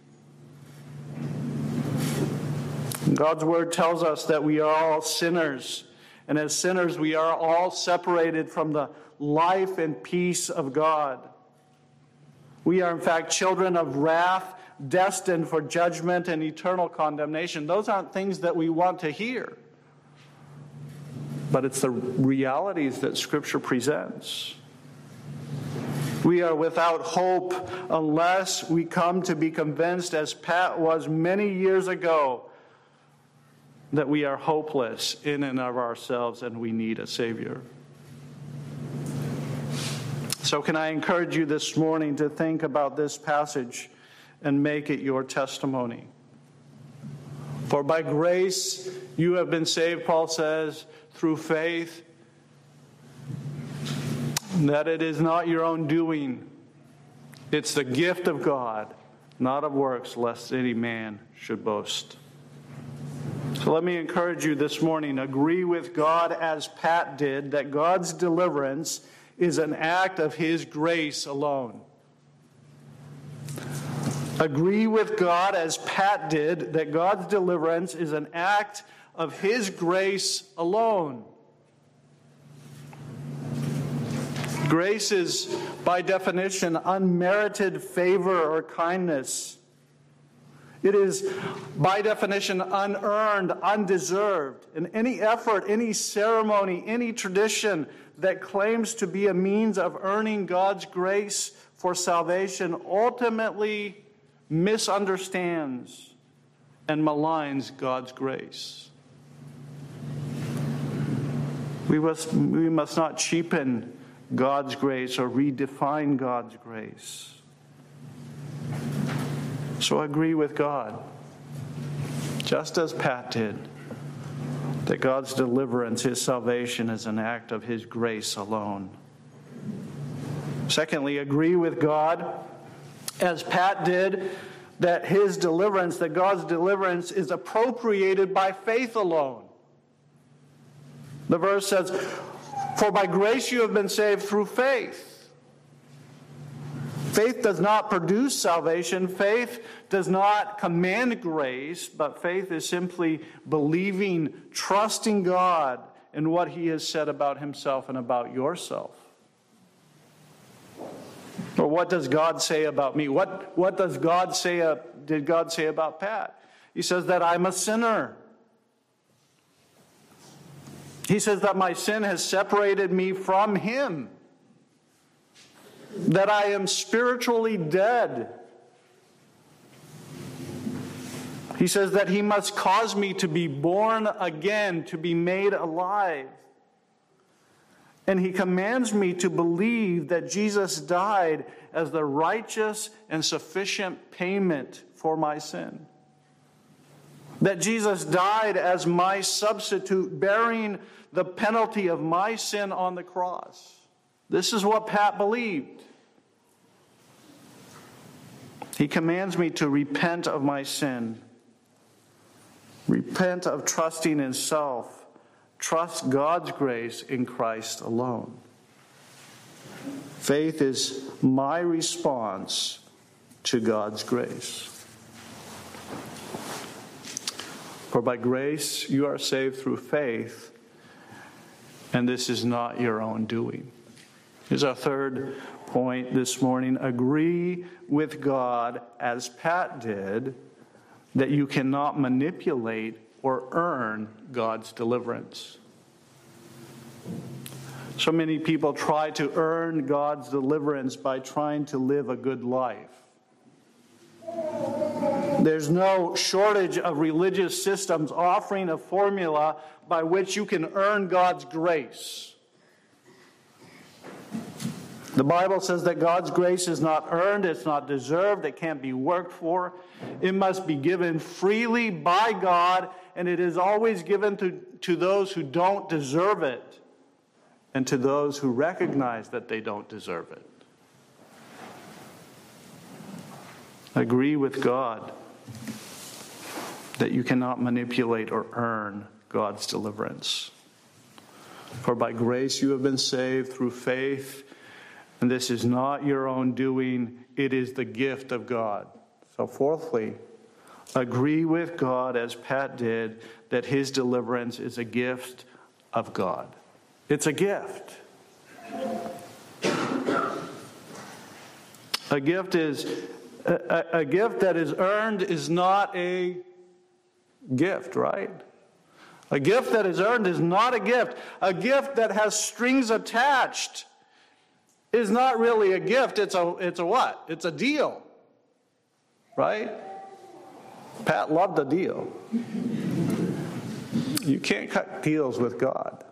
God's word tells us that we are all sinners, and as sinners we are all separated from the life and peace of God. We are in fact children of wrath, destined for judgment and eternal condemnation. Those aren't things that we want to hear, but it's the realities that Scripture presents. We are without hope unless we come to be convinced, as Pat was many years ago, that we are hopeless in and of ourselves and we need a Savior. So can I encourage you this morning to think about this passage and make it your testimony? For by grace you have been saved, Paul says, through faith, that it is not your own doing. It's the gift of God, not of works, lest any man should boast. So let me encourage you this morning, agree with God as Pat did, that God's deliverance is an act of His grace alone. Agree with God as Pat did, that God's deliverance is an act of His grace alone. Grace is, by definition, unmerited favor or kindness. It is, by definition, unearned, undeserved. And any effort, any ceremony, any tradition that claims to be a means of earning God's grace for salvation ultimately misunderstands and maligns God's grace. We must, we must not cheapen God's grace or redefine God's grace. So agree with God, just as Pat did, that God's deliverance, His salvation, is an act of His grace alone. Secondly, agree with God, as Pat did, that His deliverance, that God's deliverance is appropriated by faith alone. The verse says, "For by grace you have been saved through faith." Faith does not produce salvation. Faith does not command grace, but faith is simply believing, trusting God in what He has said about Himself and about yourself. Or what does God say about me? What, what does God say, uh, did God say about Pat? He says that I'm a sinner. He says that my sin has separated me from Him, that I am spiritually dead. He says that He must cause me to be born again, to be made alive. And He commands me to believe that Jesus died as the righteous and sufficient payment for my sin. That Jesus died as my substitute, bearing the penalty of my sin on the cross. This is what Pat believed. He commands me to repent of my sin, repent of trusting in self, trust God's grace in Christ alone. Faith is my response to God's grace. For by grace you are saved through faith, and this is not your own doing. Here's our third point this morning. Agree with God, as Pat did, that you cannot manipulate or earn God's deliverance. So many people try to earn God's deliverance by trying to live a good life. There's no shortage of religious systems offering a formula by which you can earn God's grace. The Bible says that God's grace is not earned, it's not deserved, it can't be worked for. It must be given freely by God, and it is always given to, to those who don't deserve it and to those who recognize that they don't deserve it. Agree with God that you cannot manipulate or earn God's deliverance. For by grace you have been saved through faith, and this is not your own doing, it is the gift of God. So fourthly, agree with God as Pat did, that his deliverance is a gift of God. It's a gift. A gift is a, a gift that is earned is not a gift, right? A gift that is earned is not a gift. A gift that has strings attached is not really a gift. It's a it's a what? It's a deal. Right? Pat loved a deal. You can't cut deals with God.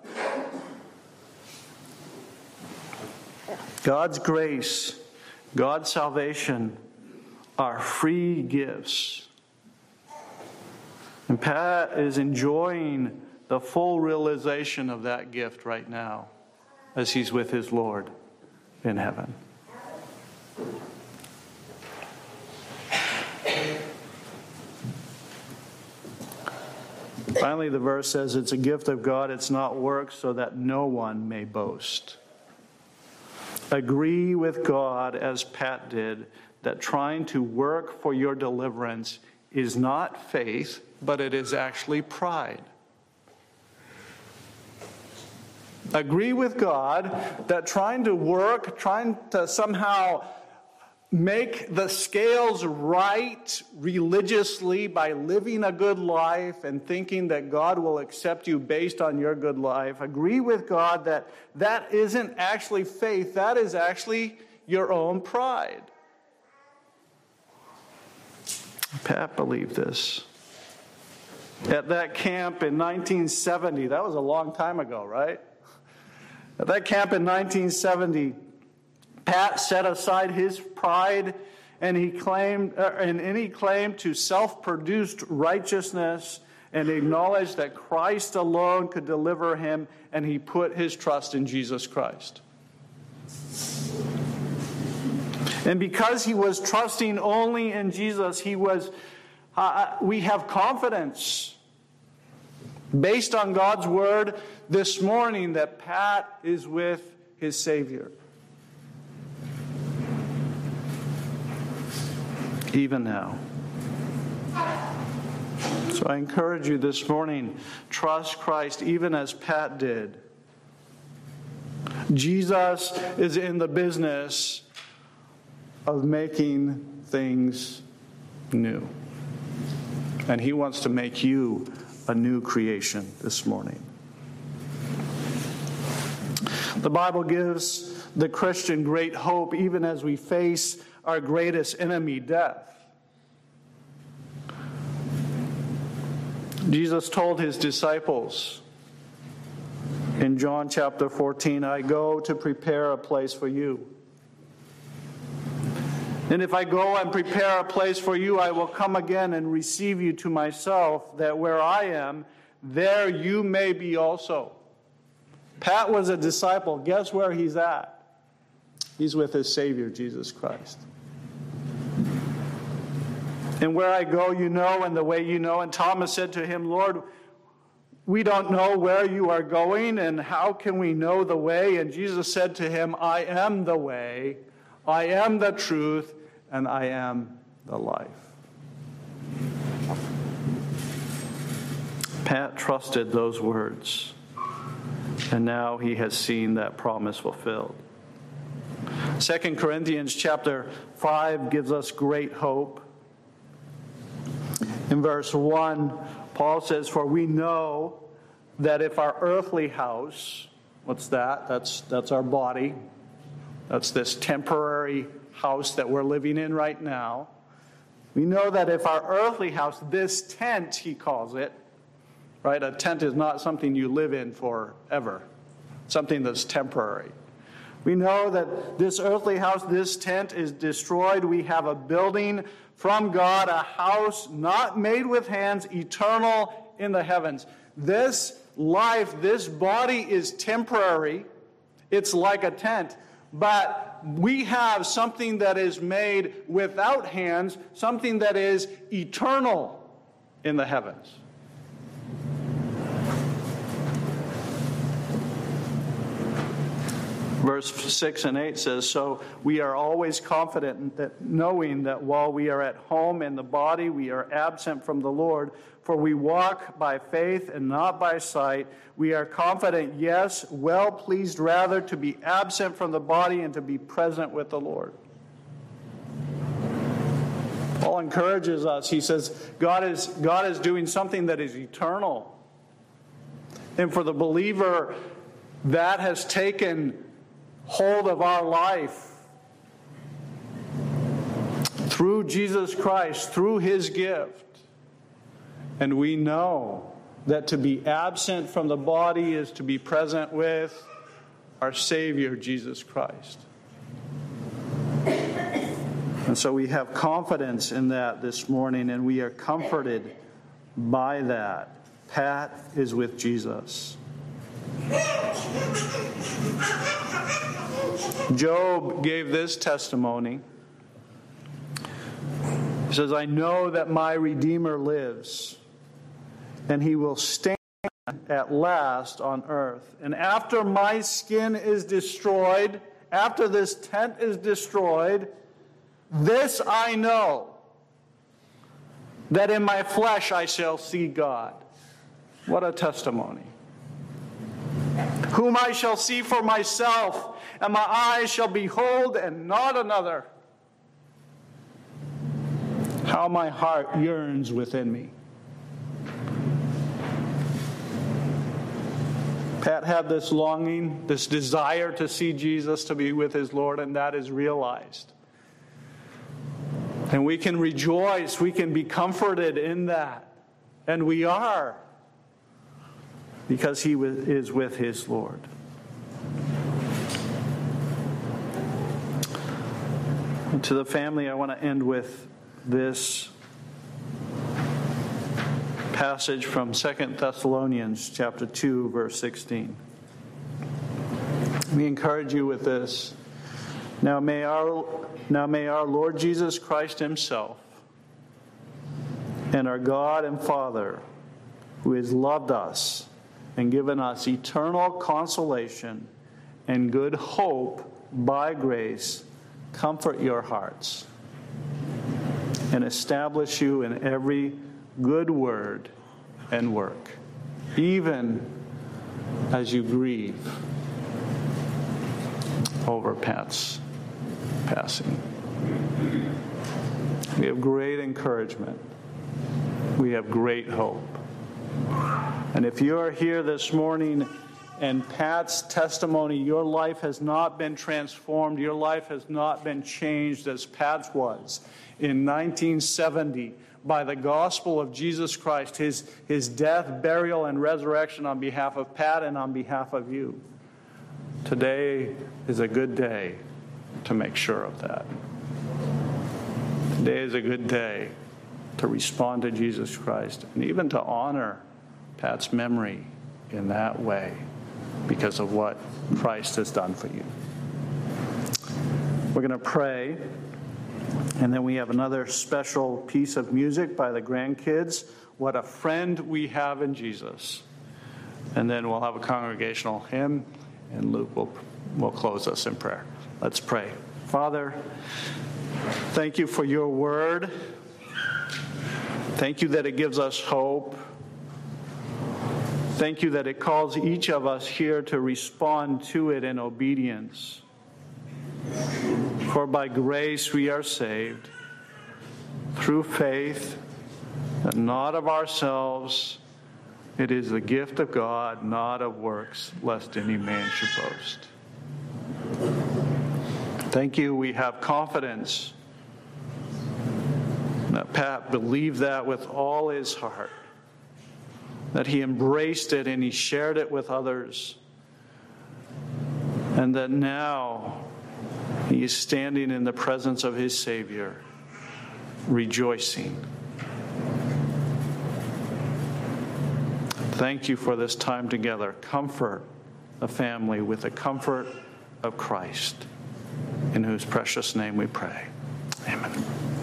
God's grace, God's salvation are free gifts. And Pat is enjoying the full realization of that gift right now as he's with his Lord in heaven. Finally, the verse says it's a gift of God, it's not works, so that no one may boast. Agree with God, as Pat did, that trying to work for your deliverance is not faith, but it is actually pride. Agree with God that trying to work, trying to somehow make the scales right religiously by living a good life and thinking that God will accept you based on your good life. Agree with God that that isn't actually faith, that is actually your own pride. Pat believed this. At that camp in nineteen seventy, that was a long time ago, right? At that camp in nineteen seventy, Pat set aside his pride and he claimed, uh, and any claim to self-produced righteousness, and acknowledged that Christ alone could deliver him, and he put his trust in Jesus Christ. And because he was trusting only in Jesus, he was. Uh, we have confidence based on God's word this morning that Pat is with his Savior. Even now. So I encourage you this morning, trust Christ even as Pat did. Jesus is in the business of making things new. And he wants to make you a new creation this morning. The Bible gives the Christian great hope even as we face our greatest enemy, death. Jesus told his disciples in John chapter fourteen, I go to prepare a place for you. And if I go and prepare a place for you, I will come again and receive you to myself, that where I am, there you may be also. Pat was a disciple. Guess where he's at? He's with his Savior, Jesus Christ. And where I go, you know, and the way you know. And Thomas said to him, Lord, we don't know where you are going, and how can we know the way? And Jesus said to him, I am the way, I am the truth, and I am the life. Pat trusted those words, and now he has seen that promise fulfilled. Second Corinthians chapter five gives us great hope. In verse one, Paul says, for we know that if our earthly house, what's that? That's, that's our body. That's this temporary house that we're living in right now. We know that if our earthly house, this tent, he calls it, right? A tent is not something you live in forever, something that's temporary. We know that this earthly house, this tent is destroyed. We have a building from God, a house not made with hands, eternal in the heavens. This life, this body is temporary. It's like a tent. But we have something that is made without hands, something that is eternal in the heavens. Verse six and eight says, "So we are always confident that knowing that while we are at home in the body, we are absent from the Lord. For we walk by faith and not by sight. We are confident, yes, well pleased rather to be absent from the body and to be present with the Lord." Paul encourages us. He says, God is, God is doing something that is eternal. And for the believer, that has taken hold of our life through Jesus Christ, through his gift. And we know that to be absent from the body is to be present with our Savior, Jesus Christ. And so we have confidence in that this morning, and we are comforted by that. Pat is with Jesus. Job gave this testimony. He says, "I know that my Redeemer lives, and he will stand at last on earth. And after my skin is destroyed, after this tent is destroyed, this I know, that in my flesh I shall see God." What a testimony. "Whom I shall see for myself, and my eyes shall behold and not another. How my heart yearns within me." Pat had this longing, this desire to see Jesus, to be with his Lord, and that is realized. And we can rejoice, we can be comforted in that. And we are, because he is with his Lord. And to the family, I want to end with this passage from Second Thessalonians chapter two, verse sixteen. We encourage you with this. Now may our, now may our Lord Jesus Christ himself and our God and Father, who has loved us and given us eternal consolation and good hope by grace, comfort your hearts and establish you in every good word and work, even as you grieve over Pat's passing. We have great encouragement. We have great hope. And if you are here this morning and Pat's testimony, your life has not been transformed, your life has not been changed as Pat's was in nineteen seventy by the gospel of Jesus Christ, his, his death, burial, and resurrection on behalf of Pat and on behalf of you. Today is a good day to make sure of that. Today is a good day to respond to Jesus Christ and even to honor Pat's memory in that way because of what Christ has done for you. We're going to pray, and then we have another special piece of music by the grandkids, What a Friend We Have in Jesus. And then we'll have a congregational hymn, and Luke will, will close us in prayer. Let's pray. Father, thank you for your word. Thank you that it gives us hope. Thank you that it calls each of us here to respond to it in obedience. For by grace we are saved, through faith, and not of ourselves. It is the gift of God, not of works, lest any man should boast. Thank you, we have confidence that Pat believed that with all his heart, that he embraced it and he shared it with others. and that now he is standing in the presence of his Savior, rejoicing. Thank you for this time together. Comfort the family with the comfort of Christ, in whose precious name we pray. Amen.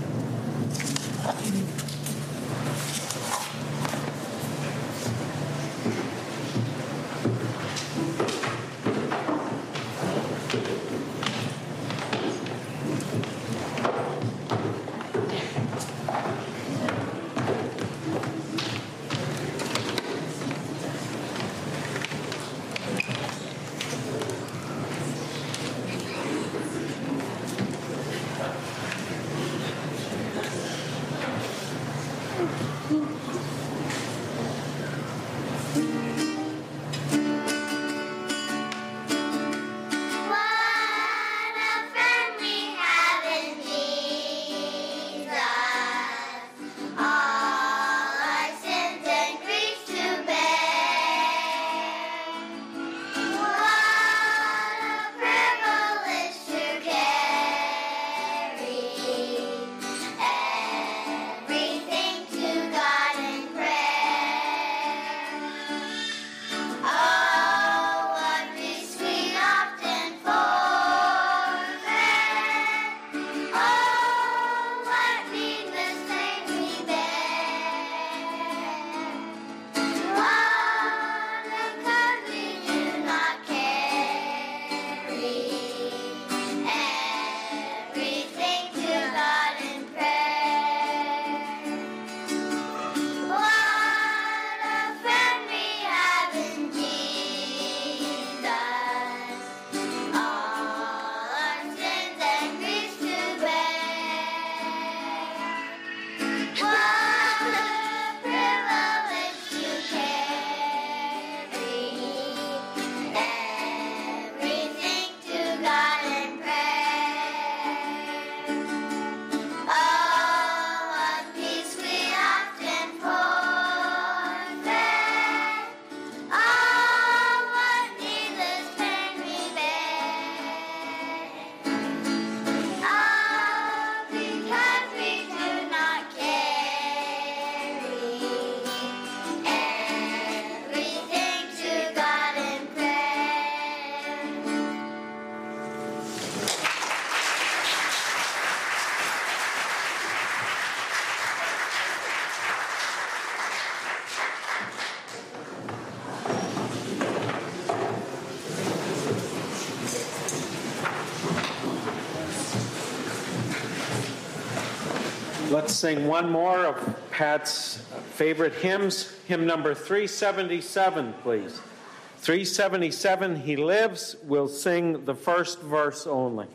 Let's sing one more of Pat's favorite hymns. Hymn number three seventy-seven, please. three seventy-seven, He Lives. We'll sing the first verse only.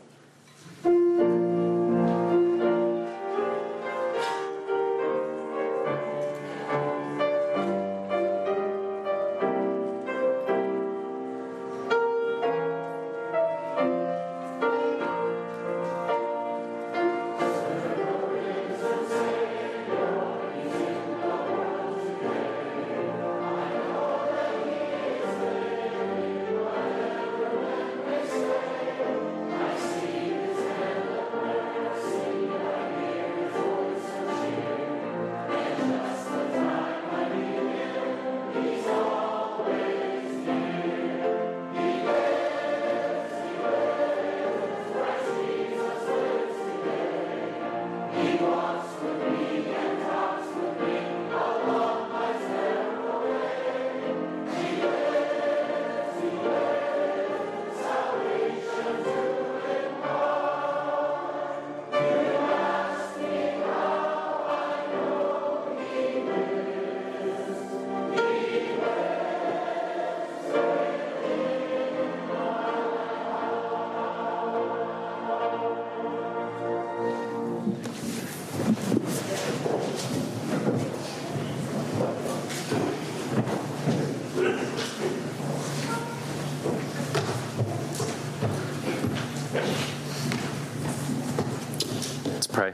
Pray.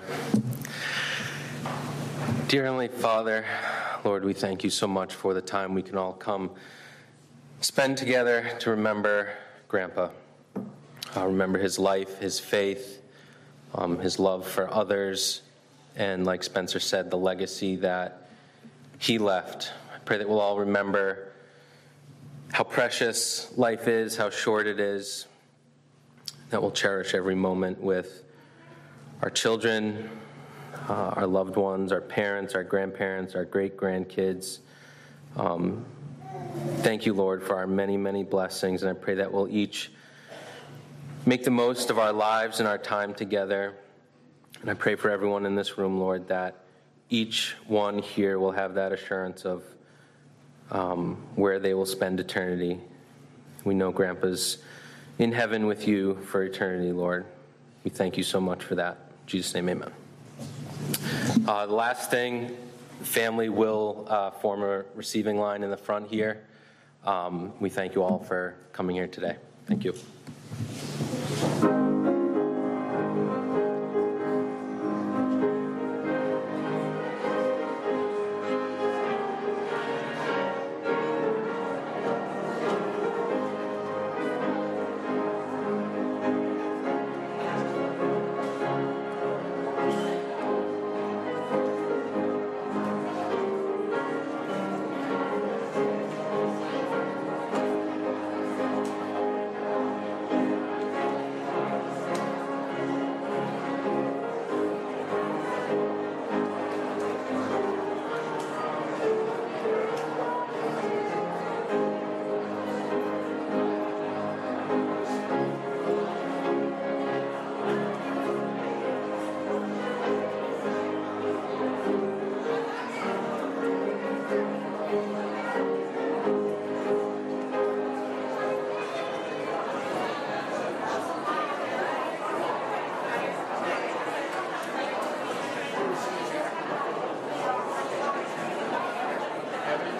Dear Heavenly Father, Lord, we thank you so much for the time we can all come spend together to remember Grandpa. Uh, remember his life, his faith, um, his love for others, and like Spencer said, the legacy that he left. I pray that we'll all remember how precious life is, how short it is, that we'll cherish every moment with our children, uh, our loved ones, our parents, our grandparents, our great-grandkids. Um, thank you, Lord, for our many, many blessings, and I pray that we'll each make the most of our lives and our time together. And I pray for everyone in this room, Lord, that each one here will have that assurance of um, where they will spend eternity. We know Grandpa's in heaven with you for eternity, Lord. We thank you so much for that. In Jesus' name, amen. Uh, the last thing, family will uh, form a receiving line in the front here. Um, we thank you all for coming here today. Thank you.